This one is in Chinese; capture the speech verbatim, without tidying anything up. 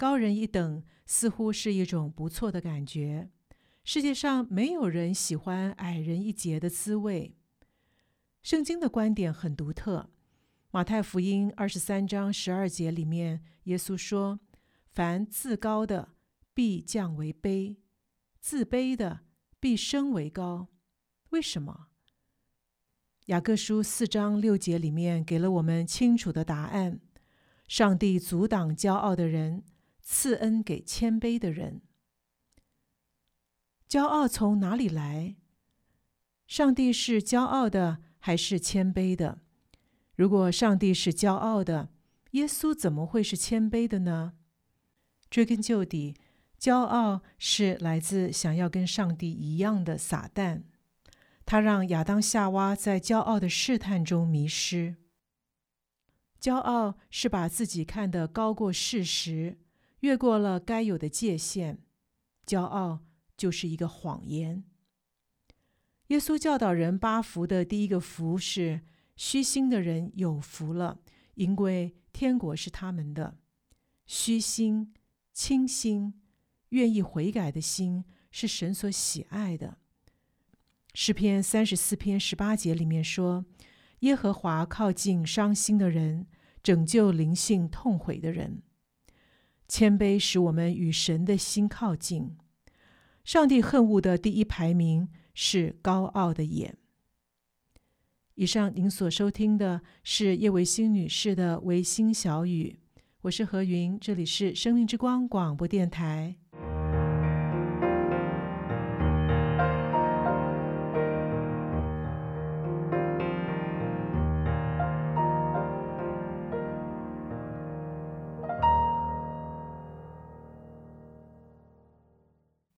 高人一等似乎是一种不错的感觉。世界上没有人喜欢矮人一截的滋味。圣经的观点很独特。马太福音二十三章十二节里面，耶稣说：凡自高的必降为卑，自卑的必升为高。为什么？雅各书四章六节里面给了我们清楚的答案：上帝阻挡骄傲的人，赐恩给谦卑的人。骄傲从哪里来？上帝是骄傲的还是谦卑的？如果上帝是骄傲的，耶稣怎么会是谦卑的呢？追根究底，骄傲是来自想要跟上帝一样的撒旦，他让亚当夏娃在骄傲的试探中迷失。骄傲是把自己看得高过事实，越过了该有的界限。骄傲就是一个谎言。耶稣教导人八福的第一个福是：虚心的人有福了，因为天国是他们的。虚心、清心、愿意悔改的心是神所喜爱的。诗篇三十四篇十八节里面说：耶和华靠近伤心的人，拯救灵性痛悔的人。谦卑使我们与神的心靠近。上帝恨恶的第一排名是高傲的眼。以上您所收听的是叶维新女士的微心小语，我是何云，这里是生命之光广播电台。